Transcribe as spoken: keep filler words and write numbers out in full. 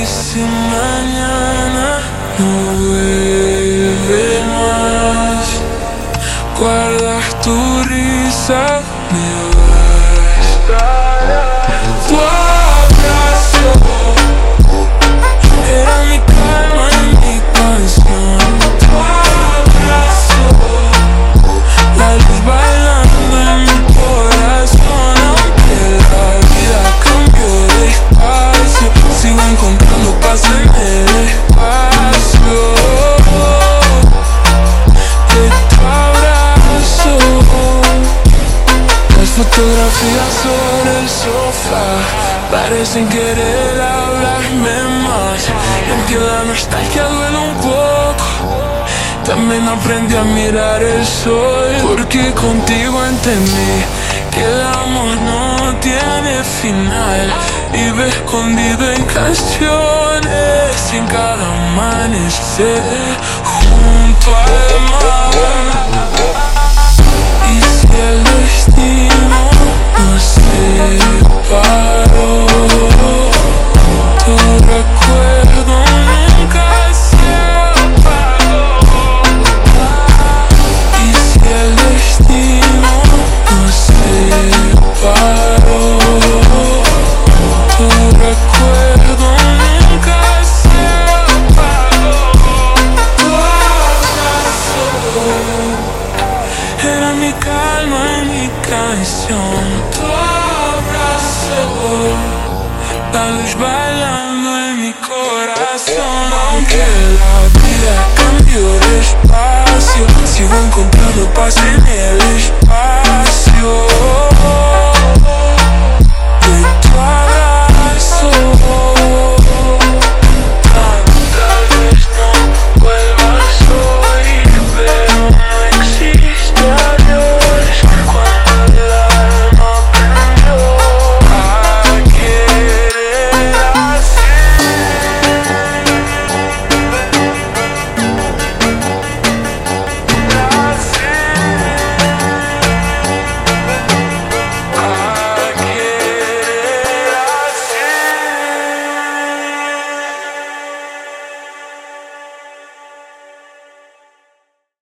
Y si mañana no vuelve más, guardas tu risa, me vas. Tu abrazo era mi calma y mi canción. Tu abrazo, la luz bailando en mi corazón. Aunque la vida cambió de espacio, sigo encontrando paz en el espacio de tu abrazo. Las fotografías sobre el sofá parecen querer hablarme más. En que la nostalgia duele un poco. También aprendí a mirar el sol, porque contigo entendí que el amor no tiene final. Vive escondido en canciones, en cada amanecer junto al mar. Y si el destino nos separó, tu recuerdo nunca se apagó. Y si el destino nos separó, tu recuerdo nunca se apagó. Tu abrazo era mi calma y mi canción. Tu abrazo, la luz bailando en mi corazón. Aunque la vida cambió de espacio, sigo encontrando paz en el espacio.